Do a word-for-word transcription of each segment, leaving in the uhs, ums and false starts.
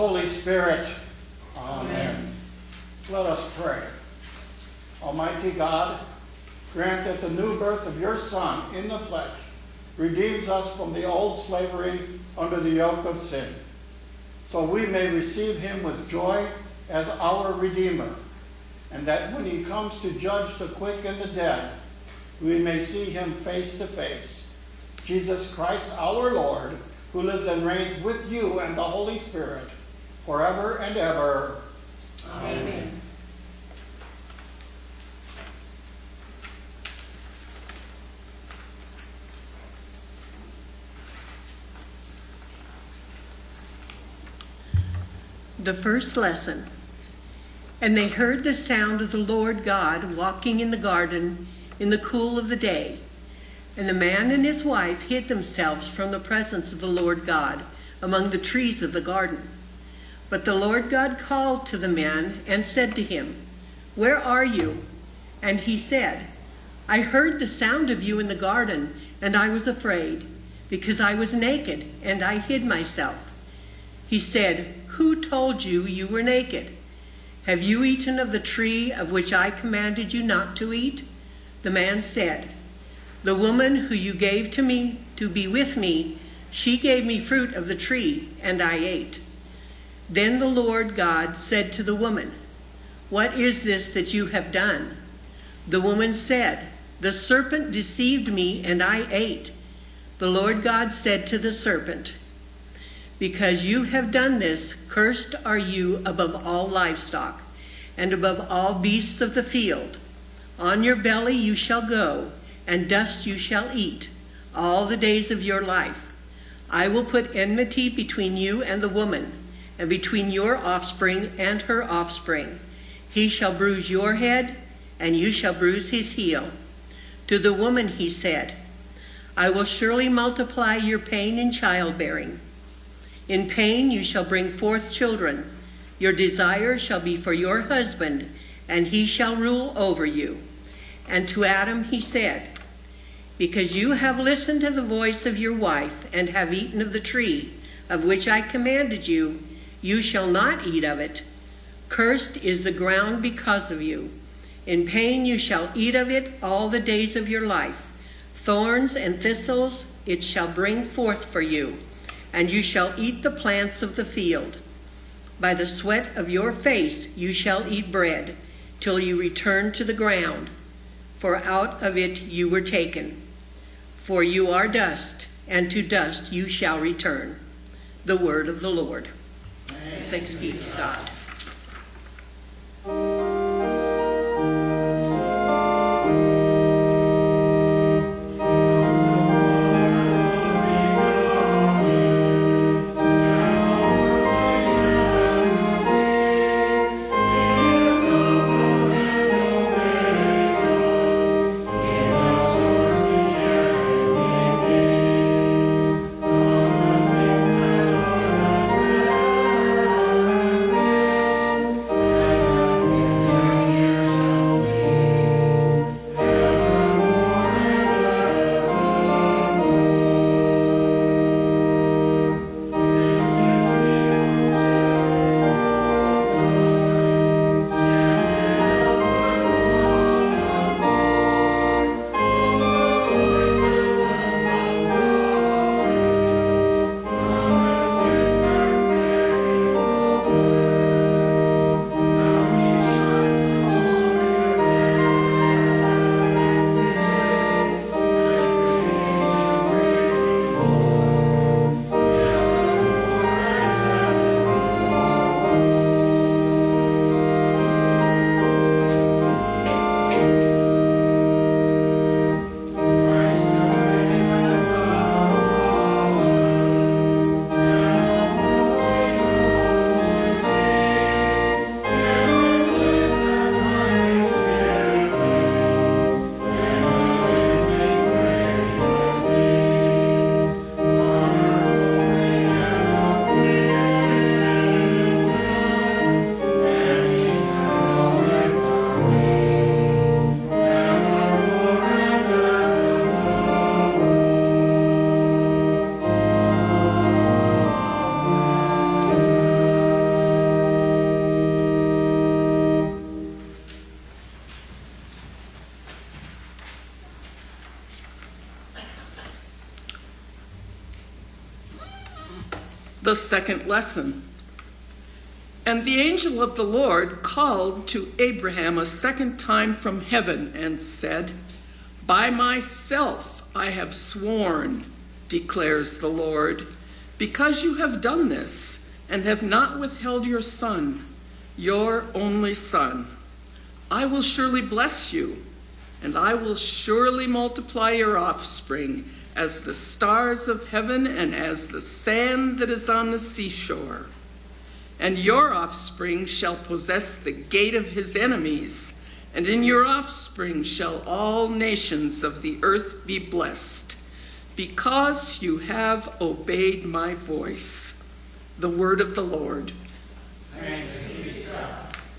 Holy Spirit. Amen. Amen. Let us pray. Almighty God, grant that the new birth of your Son in the flesh redeems us from the old slavery under the yoke of sin, so we may receive him with joy as our Redeemer, and that when he comes to judge the quick and the dead, we may see him face to face. Jesus Christ our Lord, who lives and reigns with you and the Holy Spirit, forever and ever. Amen. Amen. The first lesson. And they heard the sound of the Lord God walking in the garden in the cool of the day. And the man and his wife hid themselves from the presence of the Lord God among the trees of the garden. But the Lord God called to the man and said to him, "Where are you?" And he said, "I heard the sound of you in the garden, and I was afraid, because I was naked, and I hid myself." He said, "Who told you you were naked? Have you eaten of the tree of which I commanded you not to eat?" The man said, "The woman who you gave to me to be with me, she gave me fruit of the tree, and I ate." Then the Lord God said to the woman, "What is this that you have done?" The woman said, "The serpent deceived me, and I ate." The Lord God said to the serpent, "Because you have done this, cursed are you above all livestock, and above all beasts of the field. On your belly you shall go, and dust you shall eat, all the days of your life. I will put enmity between you and the woman, and between your offspring and her offspring. He shall bruise your head, and you shall bruise his heel." To the woman he said, "I will surely multiply your pain in childbearing. In pain you shall bring forth children. Your desire shall be for your husband, and he shall rule over you." And to Adam he said, "Because you have listened to the voice of your wife, and have eaten of the tree of which I commanded you, you shall not eat of it. Cursed is the ground because of you. In pain you shall eat of it all the days of your life. Thorns and thistles it shall bring forth for you, and you shall eat the plants of the field. By the sweat of your face you shall eat bread, till you return to the ground, for out of it you were taken. For you are dust, and to dust you shall return." The word of the Lord. Thanks, Thanks be to God. Amen. The second lesson. And the angel of the Lord called to Abraham a second time from heaven and said, "By myself I have sworn, declares the Lord, because you have done this and have not withheld your son, your only son. I will surely bless you, and I will surely multiply your offspring as the stars of heaven and as the sand that is on the seashore. And your offspring shall possess the gate of his enemies, and in your offspring shall all nations of the earth be blessed, because you have obeyed my voice." The word of the Lord. Thanks be to God.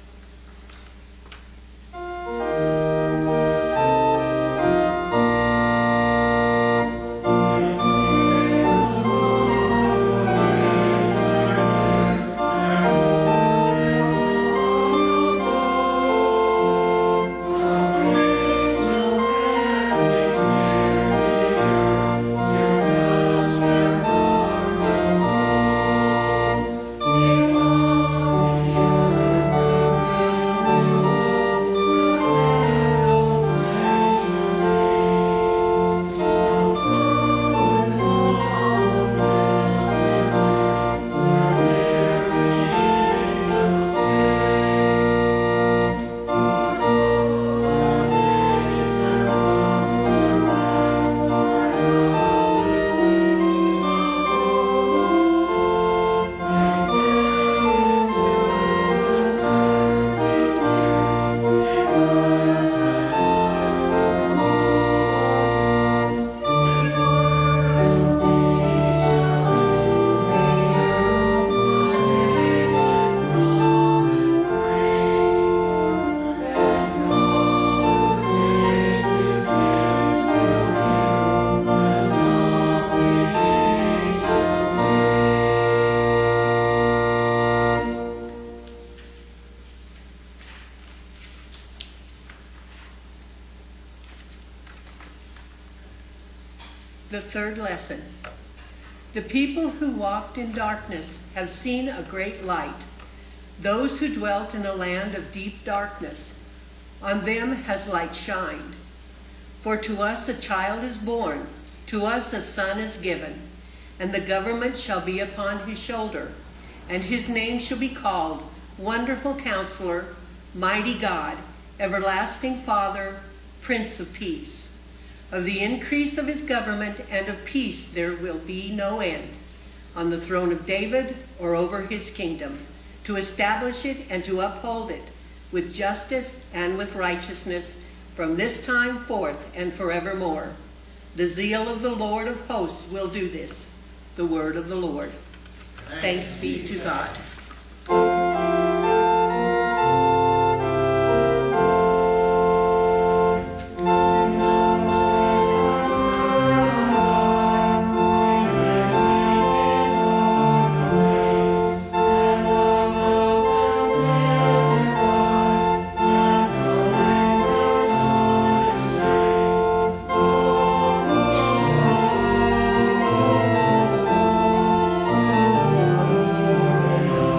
The third lesson. The people who walked in darkness have seen a great light. Those who dwelt in a land of deep darkness, on them has light shined. For to us a child is born, to us a son is given, and the government shall be upon his shoulder, and his name shall be called Wonderful Counselor, Mighty God, Everlasting Father, Prince of Peace. Of the increase of his government and of peace there will be no end, on the throne of David or over his kingdom, to establish it and to uphold it with justice and with righteousness from this time forth and forevermore. The zeal of the Lord of hosts will do this. The word of the Lord. Thanks be to God. Thank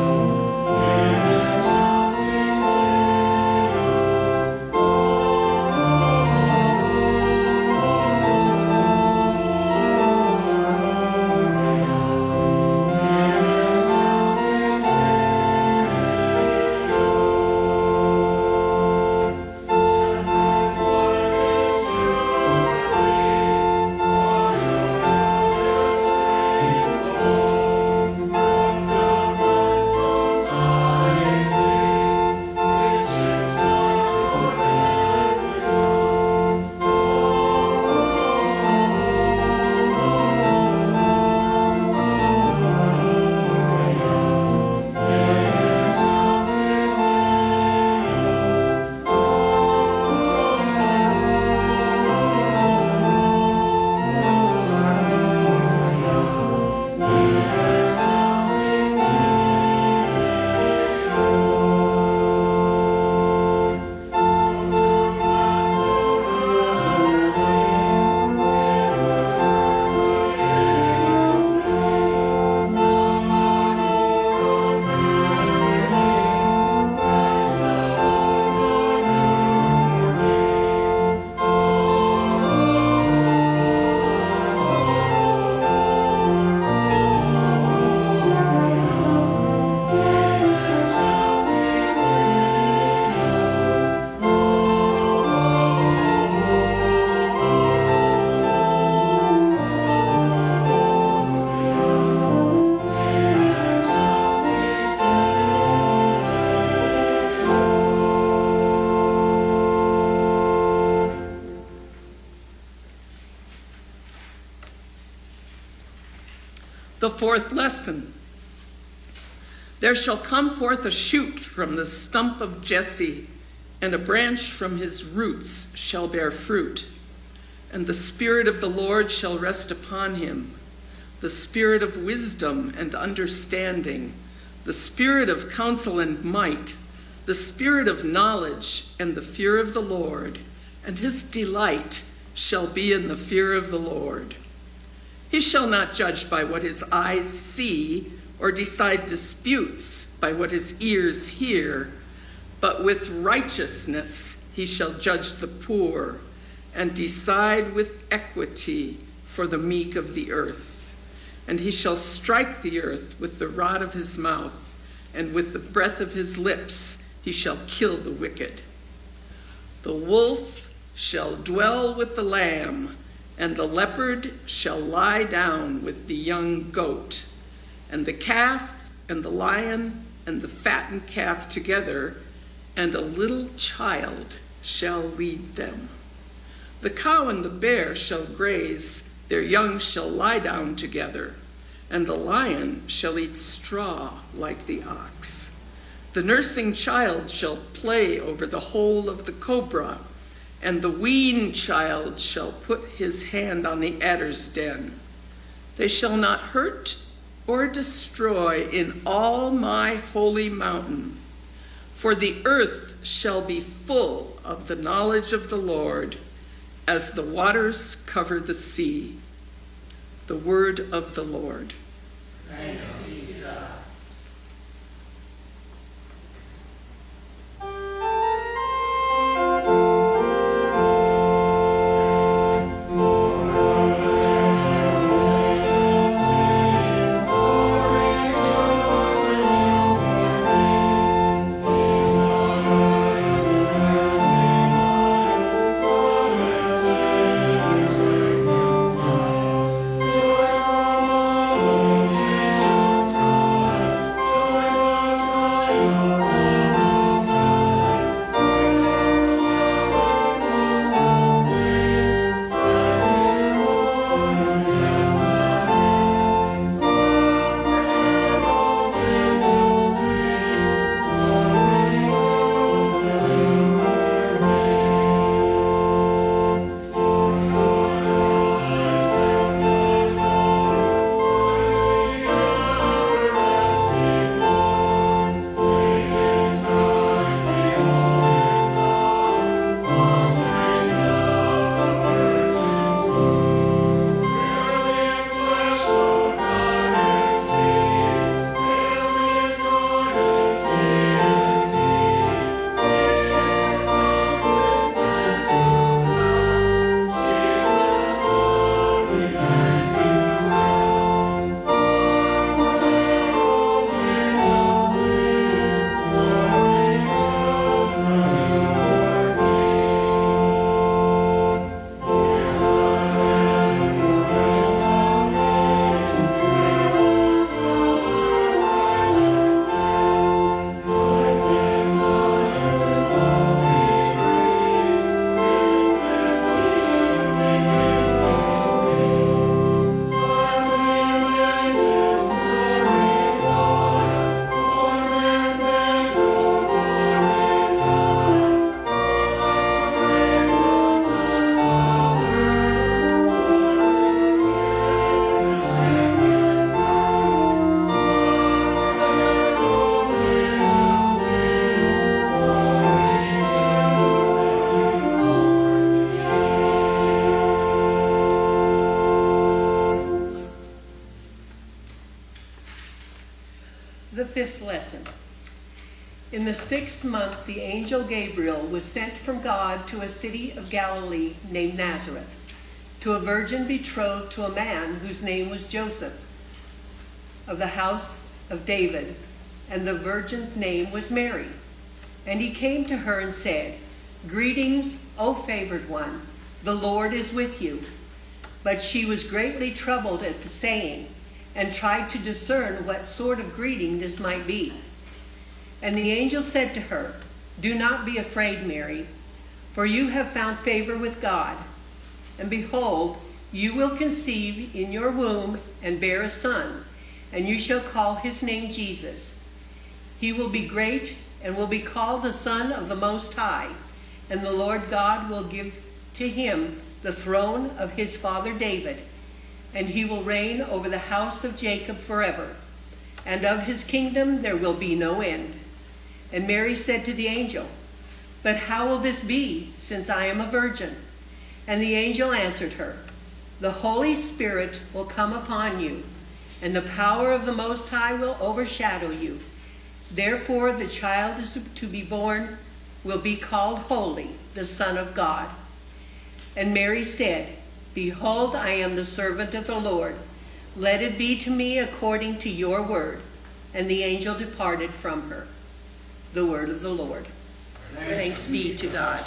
The fourth lesson. There shall come forth a shoot from the stump of Jesse, and a branch from his roots shall bear fruit. And the Spirit of the Lord shall rest upon him, the Spirit of wisdom and understanding, the Spirit of counsel and might, the Spirit of knowledge and the fear of the Lord, and his delight shall be in the fear of the Lord. He shall not judge by what his eyes see, or decide disputes by what his ears hear, but with righteousness he shall judge the poor, and decide with equity for the meek of the earth. And he shall strike the earth with the rod of his mouth, and with the breath of his lips he shall kill the wicked. The wolf shall dwell with the lamb, and the leopard shall lie down with the young goat, and the calf and the lion and the fattened calf together, and a little child shall lead them. The cow and the bear shall graze, their young shall lie down together, and the lion shall eat straw like the ox. The nursing child shall play over the hole of the cobra, and the weaned child shall put his hand on the adder's den. They shall not hurt or destroy in all my holy mountain, for the earth shall be full of the knowledge of the Lord, as the waters cover the sea. The word of the Lord. Thanks be to God. The fifth lesson. In the sixth month, the angel Gabriel was sent from God to a city of Galilee named Nazareth, to a virgin betrothed to a man whose name was Joseph, of the house of David, and the virgin's name was Mary. And he came to her and said, "Greetings, O favored one, the Lord is with you." But she was greatly troubled at the saying, and tried to discern what sort of greeting this might be. And the angel said to her, "Do not be afraid, Mary, for you have found favor with God. And behold, you will conceive in your womb and bear a son, and you shall call his name Jesus. He will be great and will be called the Son of the Most High, and the Lord God will give to him the throne of his father David, and he will reign over the house of Jacob forever, and of his kingdom there will be no end. And Mary said to the angel, But how will this be, since I am a virgin? And the angel answered her, The Holy Spirit will come upon you, and the power of the Most High will overshadow you. Therefore the child is to be born will be called Holy, the Son of God. And Mary said, Behold, I am the servant of the Lord. Let it be to me according to your word. And the angel departed from her. The word of the Lord. Thanks, Thanks be to God.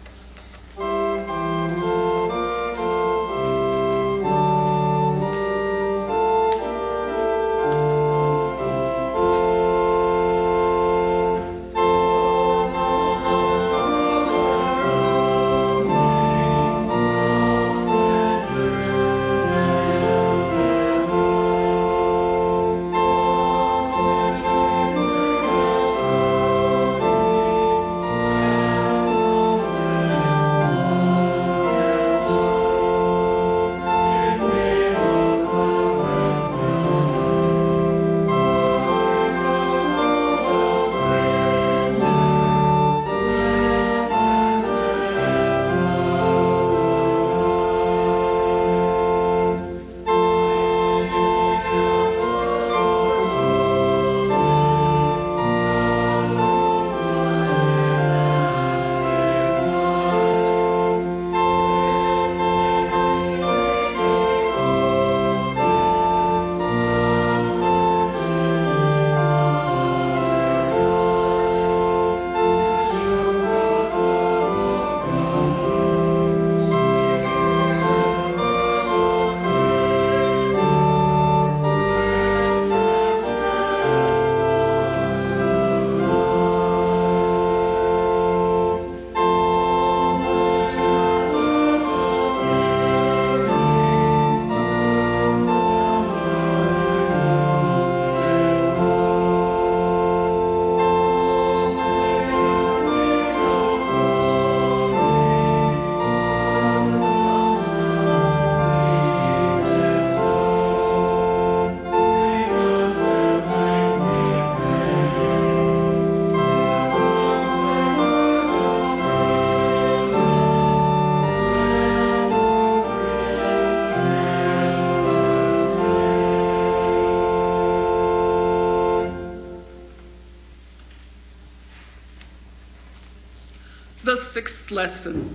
The sixth lesson.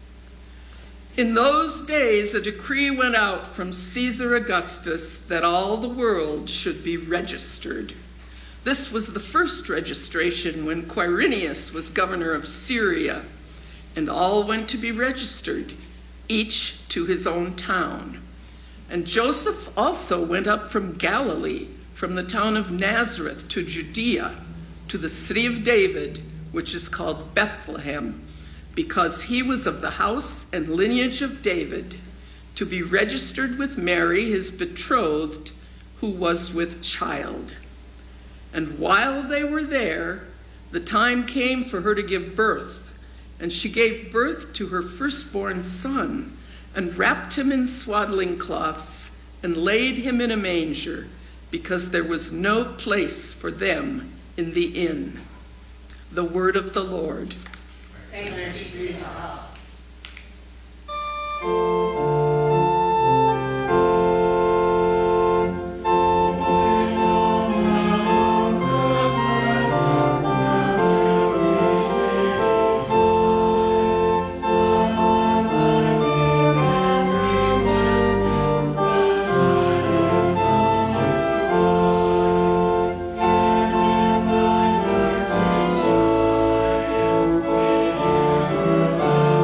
In those days, a decree went out from Caesar Augustus that all the world should be registered. This was the first registration when Quirinius was governor of Syria, and all went to be registered, each to his own town. And Joseph also went up from Galilee, from the town of Nazareth to Judea, to the city of David, which is called Bethlehem, because he was of the house and lineage of David, to be registered with Mary, his betrothed, who was with child. And while they were there, the time came for her to give birth, and she gave birth to her firstborn son, and wrapped him in swaddling cloths, and laid him in a manger, because there was no place for them in the inn. The word of the Lord. Thanks be to God. Thank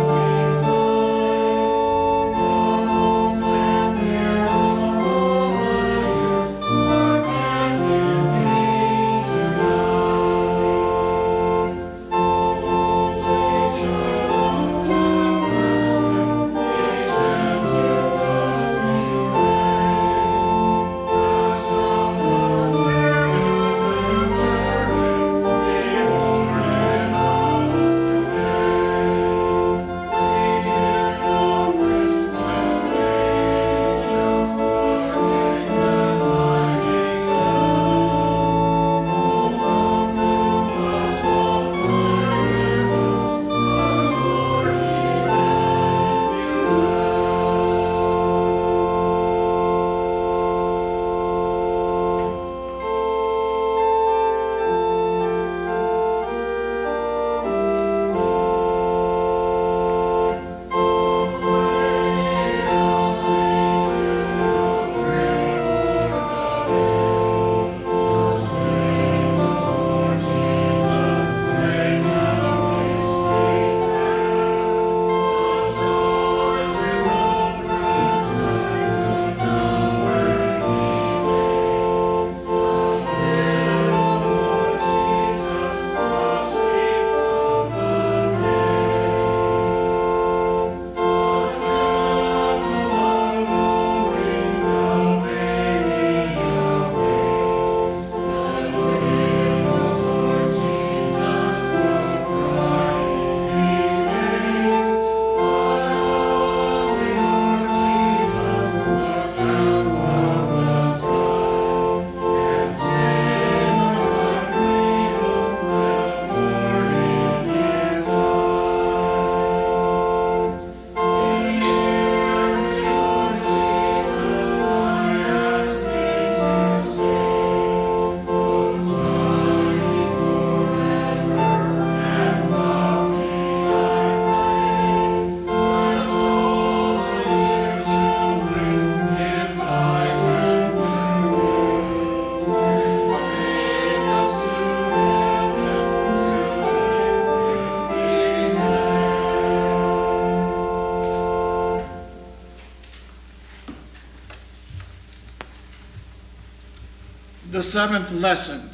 The seventh lesson.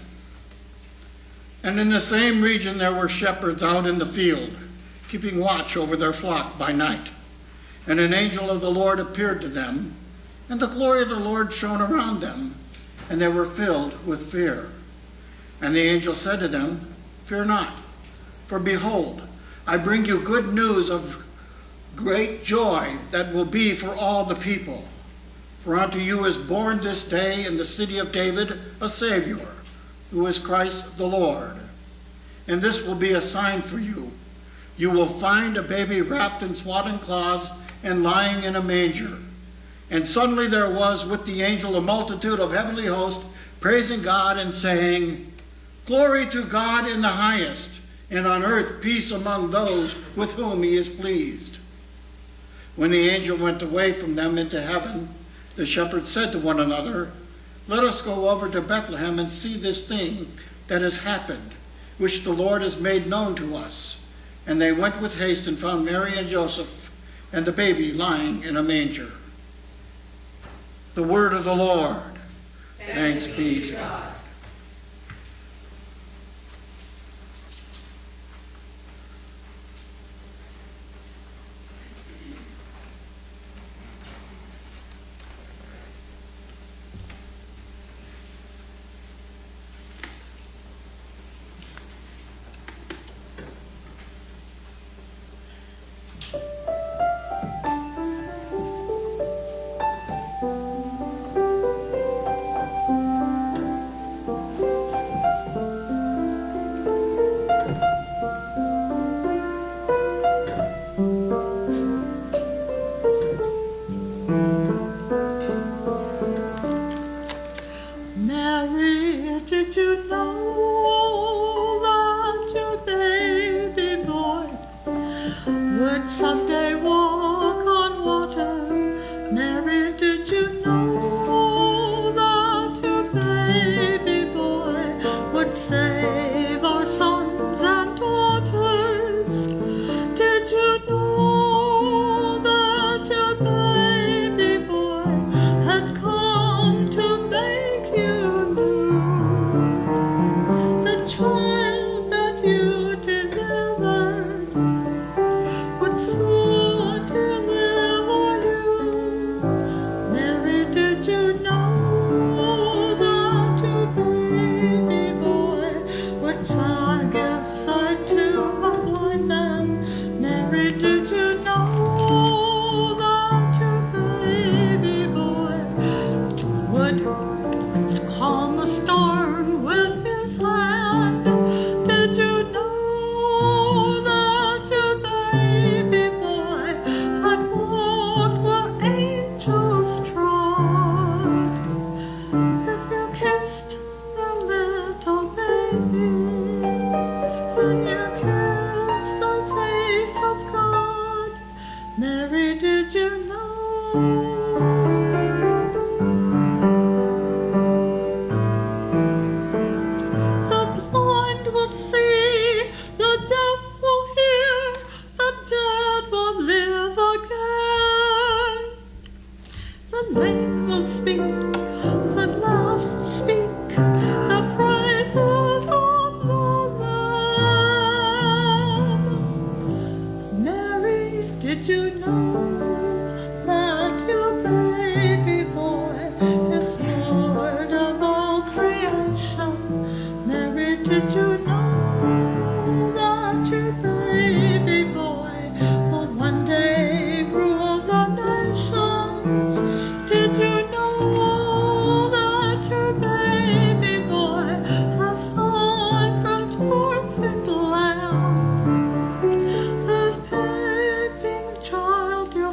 And in the same region there were shepherds out in the field, keeping watch over their flock by night. And an angel of the Lord appeared to them, and the glory of the Lord shone around them, and they were filled with fear. And the angel said to them, "Fear not, for behold, I bring you good news of great joy that will be for all the people. For unto you is born this day in the city of David a Savior, who is Christ the Lord. And this will be a sign for you. You will find a baby wrapped in swaddling cloths and lying in a manger." And suddenly there was with the angel a multitude of heavenly hosts, praising God and saying, "Glory to God in the highest, and on earth peace among those with whom he is pleased." When the angel went away from them into heaven, the shepherds said to one another, "Let us go over to Bethlehem and see this thing that has happened, which the Lord has made known to us." And they went with haste and found Mary and Joseph and the baby lying in a manger. The word of the Lord. Thanks, Thanks be to God. Child, your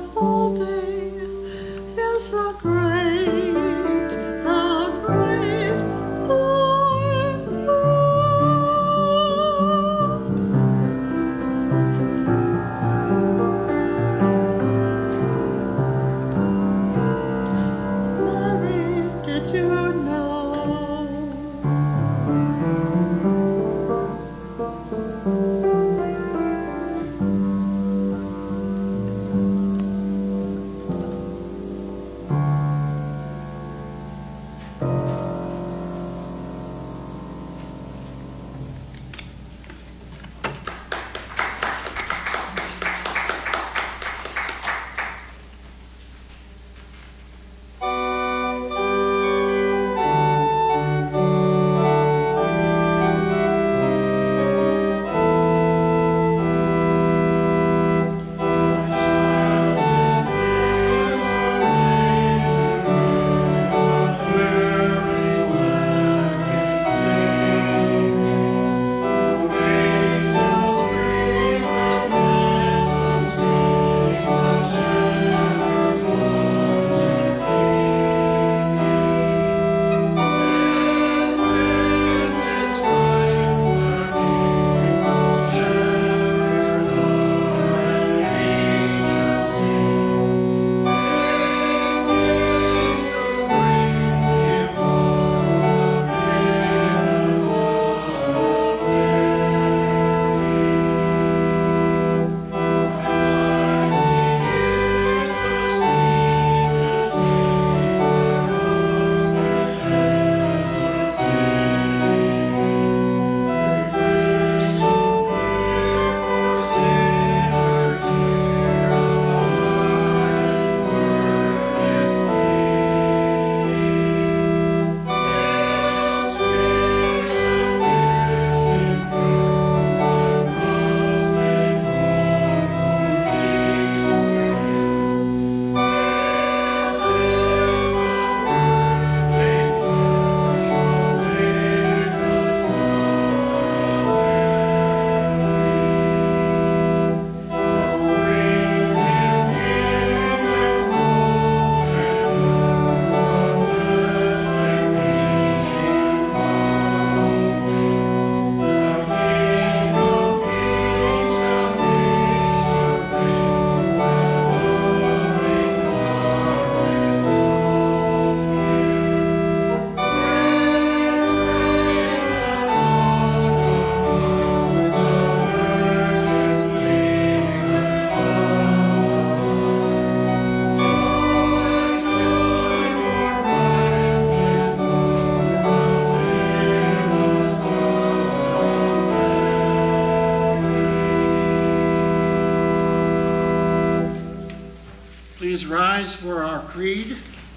Please rise for our creed.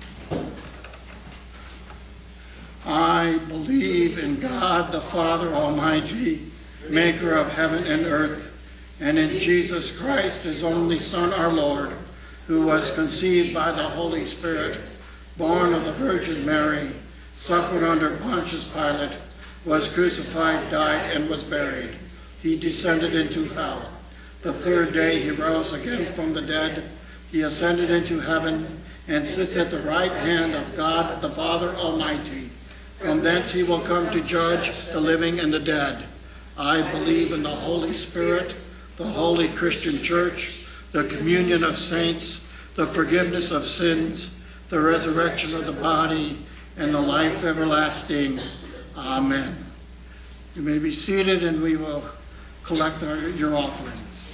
I believe in God the Father Almighty, maker of heaven and earth, and in Jesus Christ, his only Son, our Lord, who was conceived by the Holy Spirit, born of the Virgin Mary, suffered under Pontius Pilate, was crucified, died, and was buried. He descended into hell. The third day he rose again from the dead. He ascended into heaven and sits at the right hand of God the Father Almighty. From thence he will come to judge the living and the dead. I believe in the Holy Spirit, the holy Christian church, the communion of saints, the forgiveness of sins, the resurrection of the body, and the life everlasting. Amen. You may be seated, and we will collect our, your offerings.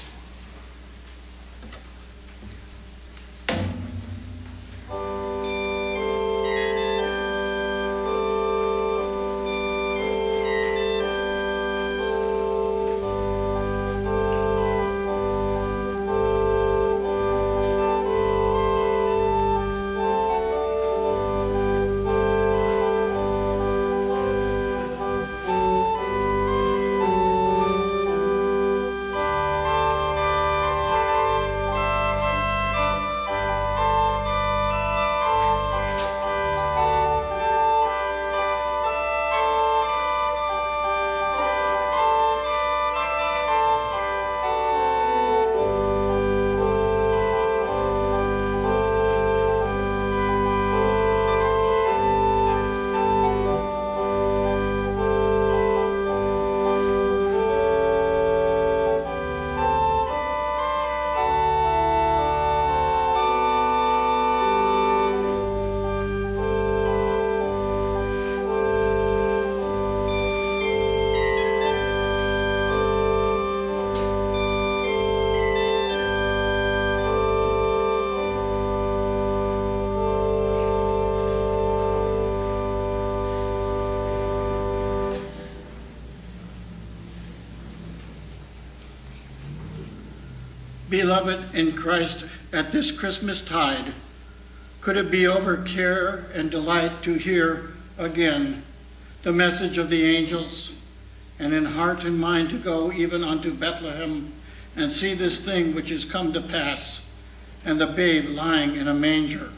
Beloved in Christ, at this Christmas tide, could it be over care and delight to hear again the message of the angels, and in heart and mind to go even unto Bethlehem and see this thing which is come to pass, and the babe lying in a manger?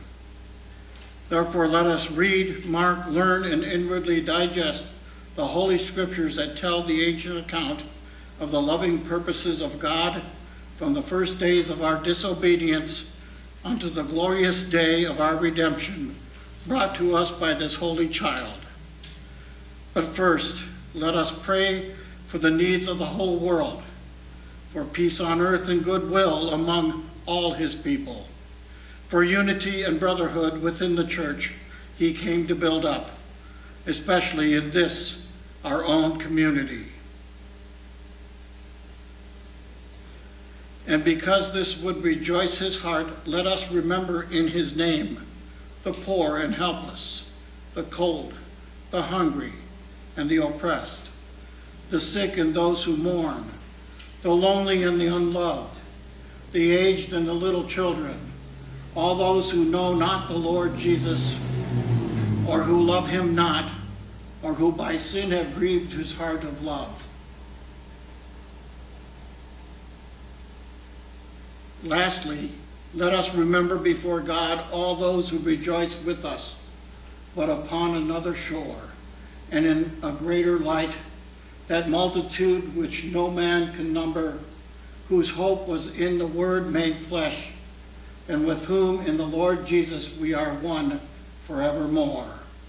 Therefore let us read, mark, learn, and inwardly digest the Holy Scriptures that tell the ancient account of the loving purposes of God from the first days of our disobedience unto the glorious day of our redemption, brought to us by this holy child. But first, let us pray for the needs of the whole world, for peace on earth and goodwill among all his people, for unity and brotherhood within the church he came to build up, especially in this, our own community. And because this would rejoice his heart, let us remember in his name the poor and helpless, the cold, the hungry, and the oppressed, the sick and those who mourn, the lonely and the unloved, the aged and the little children, all those who know not the Lord Jesus, or who love him not, or who by sin have grieved his heart of love. Lastly, let us remember before God all those who rejoice with us, but upon another shore, and in a greater light, that multitude which no man can number, whose hope was in the Word made flesh, and with whom in the Lord Jesus we are one forevermore.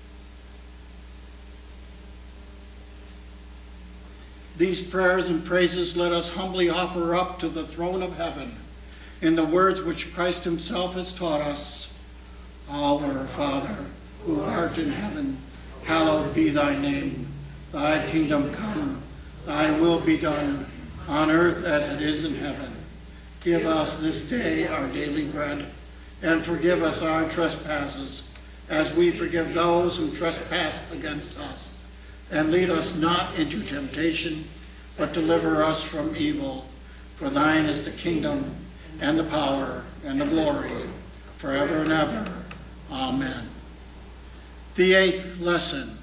These prayers and praises let us humbly offer up to the throne of heaven, in the words which Christ himself has taught us. Our Father, who art in heaven, hallowed be thy name. Thy kingdom come, thy will be done, on earth as it is in heaven. Give us this day our daily bread, and forgive us our trespasses, as we forgive those who trespass against us. And lead us not into temptation, but deliver us from evil. For thine is the kingdom, and the power, and the glory, forever and ever. Amen. The eighth lesson.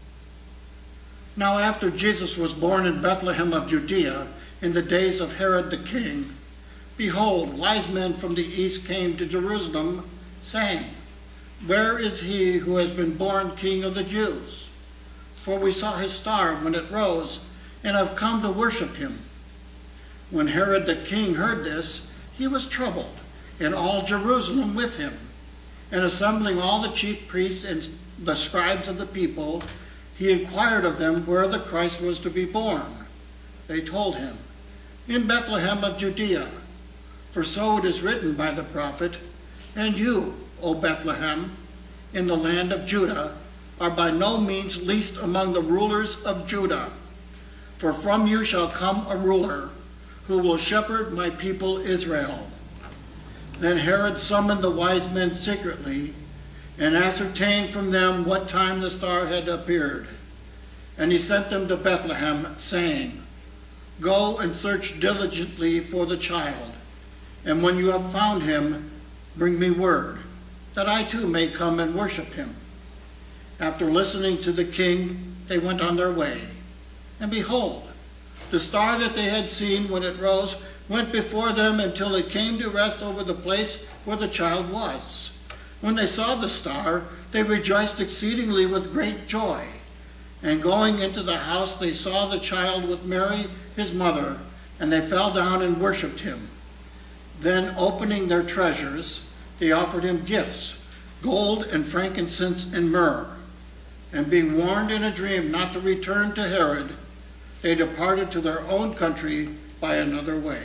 Now after Jesus was born in Bethlehem of Judea in the days of Herod the king, behold, wise men from the east came to Jerusalem, saying, Where is he who has been born King of the Jews? For we saw his star when it rose, and have come to worship him. When Herod the king heard this, he was troubled, and all Jerusalem with him. And assembling all the chief priests and the scribes of the people, he inquired of them where the Christ was to be born. They told him, In Bethlehem of Judea, for so it is written by the prophet, And you, O Bethlehem, in the land of Judah, are by no means least among the rulers of Judah. For from you shall come a ruler, who will shepherd my people Israel. Then Herod summoned the wise men secretly, and ascertained from them what time the star had appeared. And he sent them to Bethlehem, saying, Go and search diligently for the child, and when you have found him, bring me word, that I too may come and worship him. After listening to the king, they went on their way. And behold, the star that they had seen when it rose went before them until it came to rest over the place where the child was. When they saw the star, they rejoiced exceedingly with great joy. And going into the house, they saw the child with Mary, his mother, and they fell down and worshipped him. Then, opening their treasures, they offered him gifts, gold and frankincense and myrrh. And being warned in a dream not to return to Herod, they departed to their own country by another way.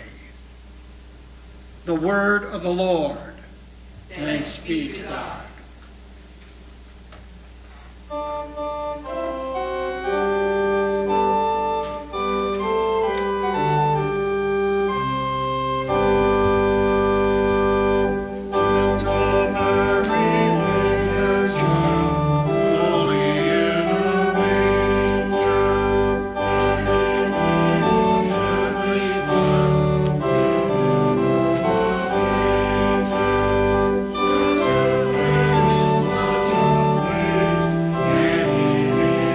The word of the Lord. Thanks be to God. Such a place can he be?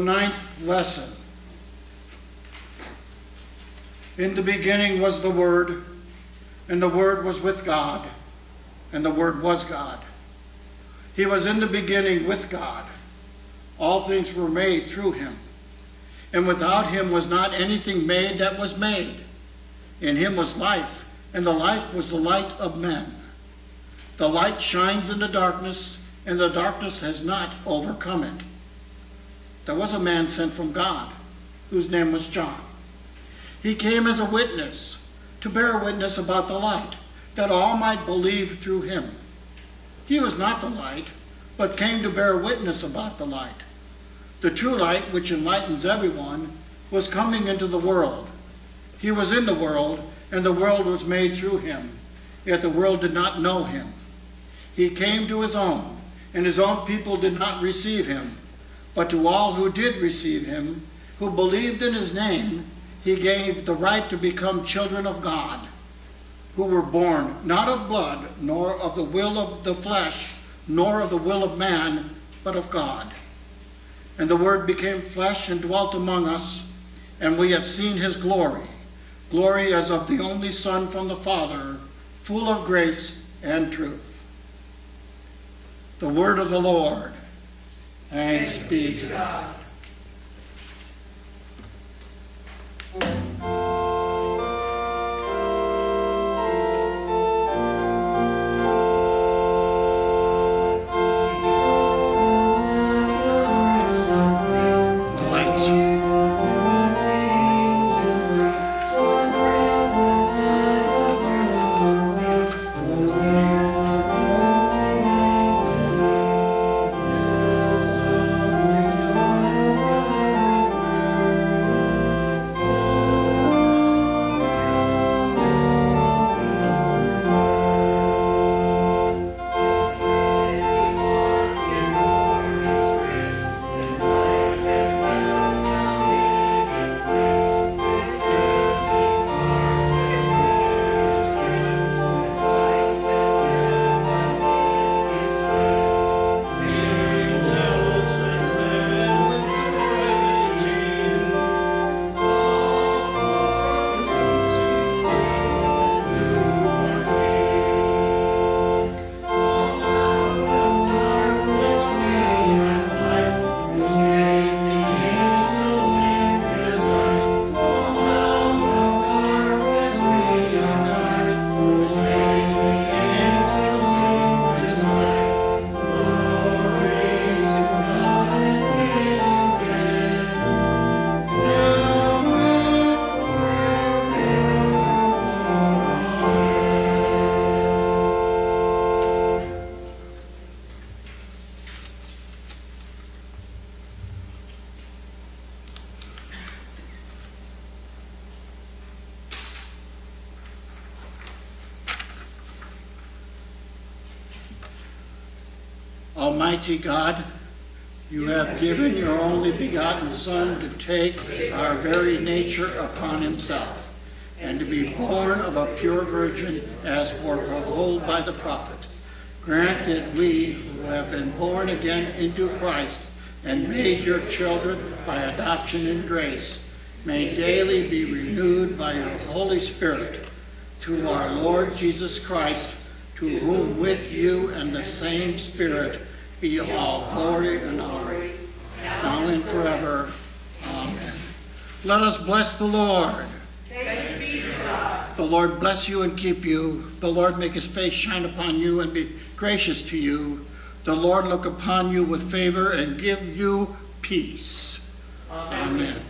ninth lesson. In the beginning was the Word, and the Word was with God, and the Word was God. He was in the beginning with God. All things were made through him, and without him was not anything made that was made. In him was life, and the life was the light of men. The light shines in the darkness, and the darkness has not overcome it. There was a man sent from God, whose name was John. He came as a witness, to bear witness about the light, that all might believe through him. He was not the light, but came to bear witness about the light. The true light, which enlightens everyone, was coming into the world. He was in the world, and the world was made through him, yet the world did not know him. He came to his own, and his own people did not receive him. But to all who did receive him, who believed in his name, he gave the right to become children of God, who were born not of blood, nor of the will of the flesh, nor of the will of man, but of God. And the Word became flesh and dwelt among us, and we have seen his glory, glory as of the only Son from the Father, full of grace and truth. The word of the Lord. Thanks, Thanks be to God. Almighty God, you have given your only begotten Son to take our very nature upon himself, and to be born of a pure virgin as foretold by the prophet. Grant that we, who have been born again into Christ and made your children by adoption in grace, may daily be renewed by your Holy Spirit, through our Lord Jesus Christ, to whom with you and the same Spirit be all glory and honor, now and forever. Amen. Let us bless the Lord. Thanks be to God. The Lord bless you and keep you. The Lord make his face shine upon you and be gracious to you. The Lord look upon you with favor and give you peace. Amen. Amen.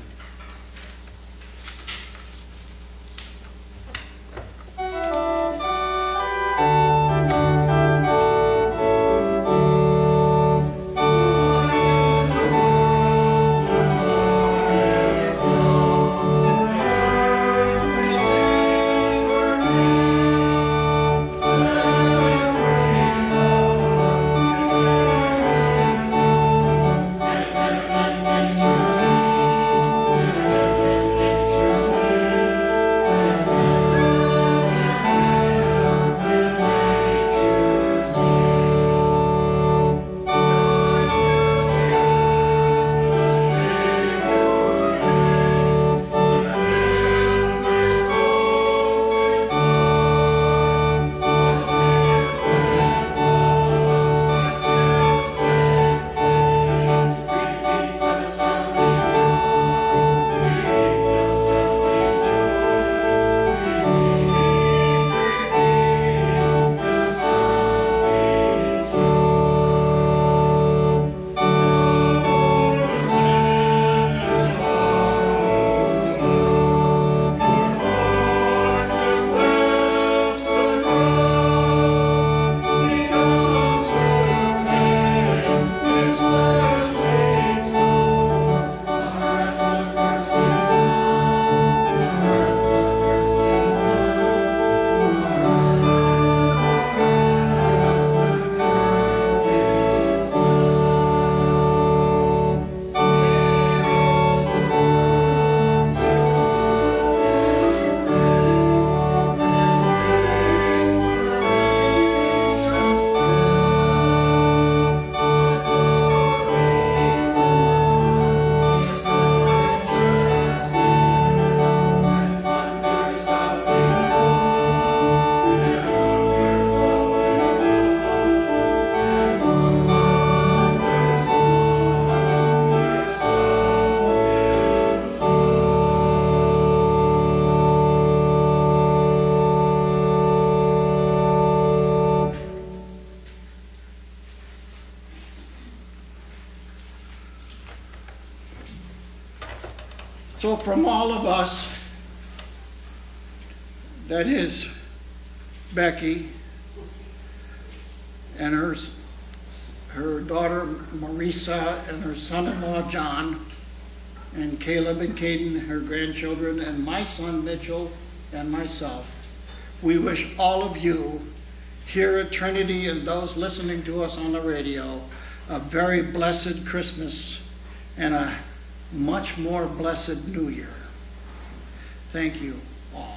So from all of us, that is Becky and her, her daughter Marisa and her son-in-law John, and Caleb and Caden, her grandchildren, and my son Mitchell and myself, we wish all of you here at Trinity and those listening to us on the radio a very blessed Christmas and a much more blessed New Year. Thank you all.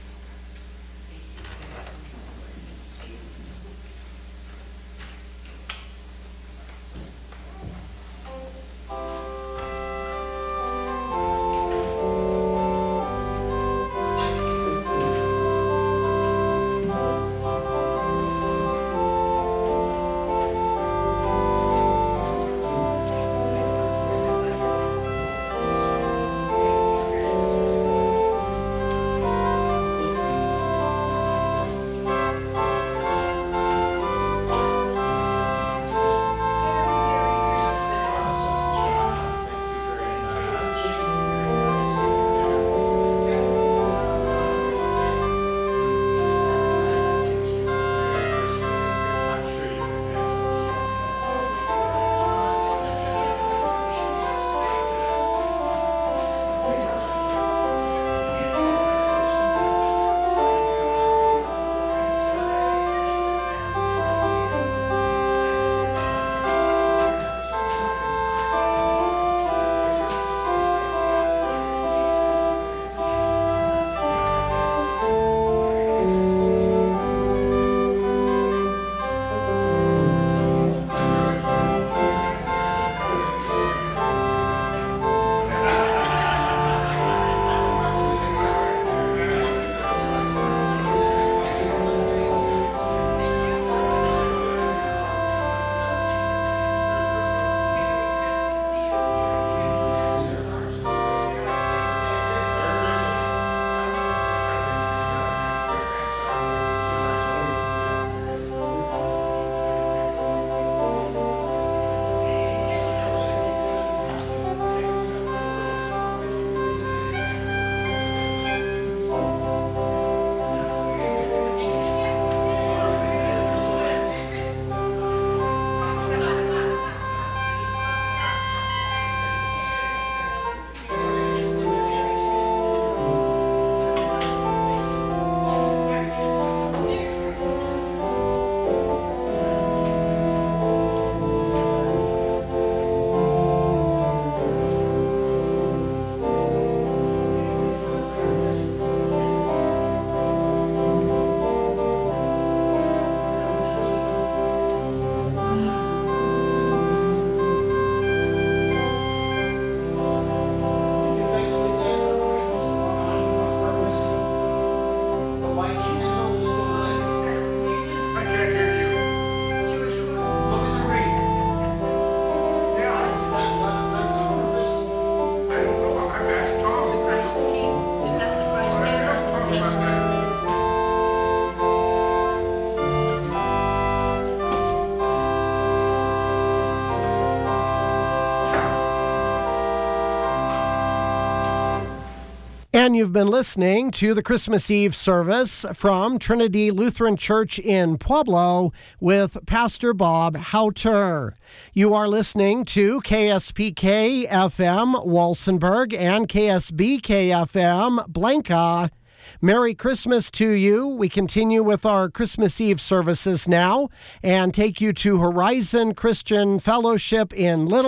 And you've been listening to the Christmas Eve service from Trinity Lutheran Church in Pueblo with Pastor Bob Houter. You are listening to K S P K F M Walsenburg and K S B K F M Blanca. Merry Christmas to you. We continue with our Christmas Eve services now and take you to Horizon Christian Fellowship in Little